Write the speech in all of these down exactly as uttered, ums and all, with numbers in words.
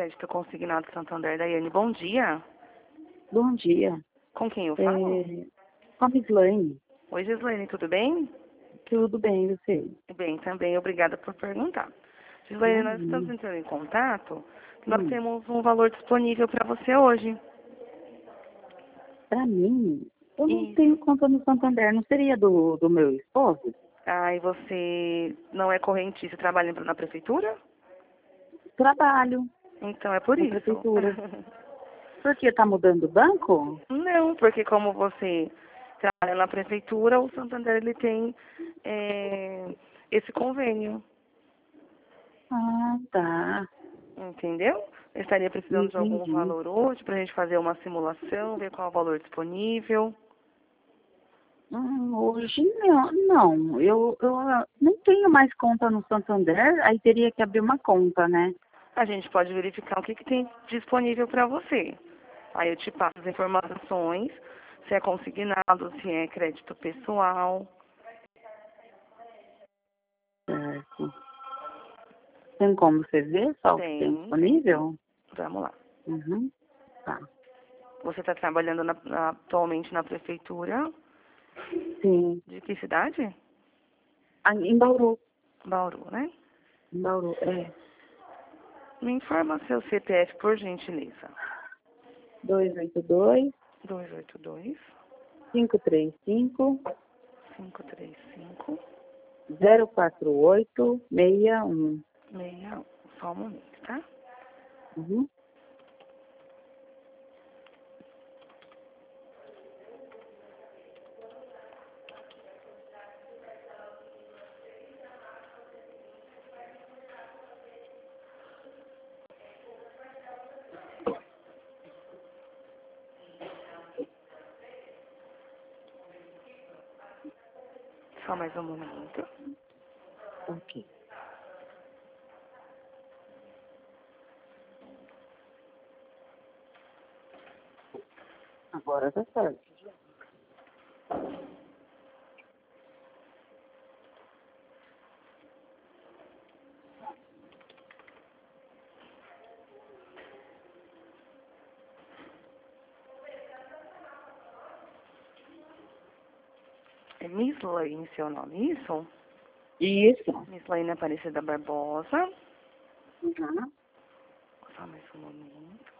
Crédito Consignado Santander, Daiane. Bom dia. Bom dia. Com quem eu falo? É, com a Gislaine. Oi, Gislaine, tudo bem? Tudo bem, você? Bem, também. Obrigada por perguntar. Gislaine, nós estamos Hum. entrando em contato. Nós Hum. temos um valor disponível para você hoje. Para mim, eu não Isso. tenho conta no Santander. Não seria do, do meu esposo? Ah, e você não é correntista, trabalha na prefeitura? Trabalho Então é por na isso. prefeitura. Por que tá mudando o banco? Não, porque como você trabalha na prefeitura, o Santander ele tem é, esse convênio. Ah, tá. Entendeu? Eu estaria precisando de algum Entendi. valor hoje para a gente fazer uma simulação, ver qual é o valor disponível. Hum, hoje não, não. Eu, eu ah, não tenho mais conta no Santander, aí teria que abrir uma conta, né? A gente pode verificar o que, que tem disponível para você. Aí eu te passo as informações, se é consignado, se é crédito pessoal. Certo. Tem como você ver só o que tem Tem, tem sim. disponível? Vamos lá. Uhum. Tá. Você está trabalhando na- na- atualmente na prefeitura Sim. de que cidade? Ah, em Bauru. Bauru, né? Em Bauru, é. Me informa seu C P F, por gentileza. dois oito dois, dois oito dois, cinco três cinco, cinco três cinco, zero quatro oito, seis um. seis um. Só um momento, tá? Uhum. Só mais um momento. Ok. Agora tá certo. É Miss Lane, seu nome, isso? Isso. Miss Lane Aparecida Barbosa. Uhum. Só mais um momento.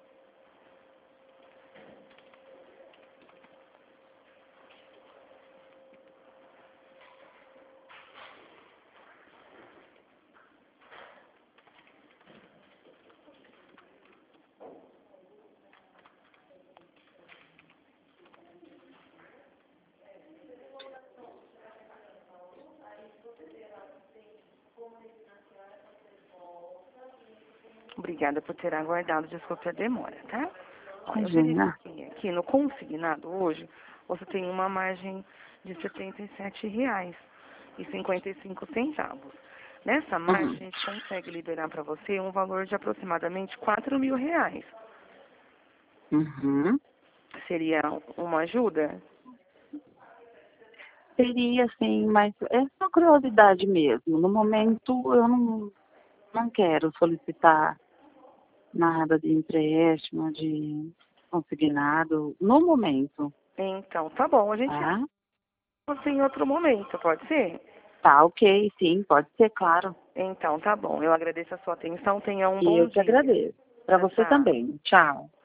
Obrigada por ter aguardado. Desculpe a demora, tá? Ó, eu Imagina. verifiquei aqui no consignado hoje, você tem uma margem de setenta e sete reais e cinquenta e cinco centavos. Nessa margem, Uhum. a gente consegue liberar para você um valor de aproximadamente quatro mil reais. Uhum. Seria uma ajuda? Seria assim, mas é só curiosidade mesmo. No momento eu não, não quero solicitar nada de empréstimo, de consignado, no momento, Então, tá bom. A gente tá? você em outro momento, pode ser? Tá, ok, sim, pode ser, claro. Então, tá bom. Eu agradeço a sua atenção. Tenha um E bom eu que dia. agradeço. Para Tchau, você tchau. também. Tchau.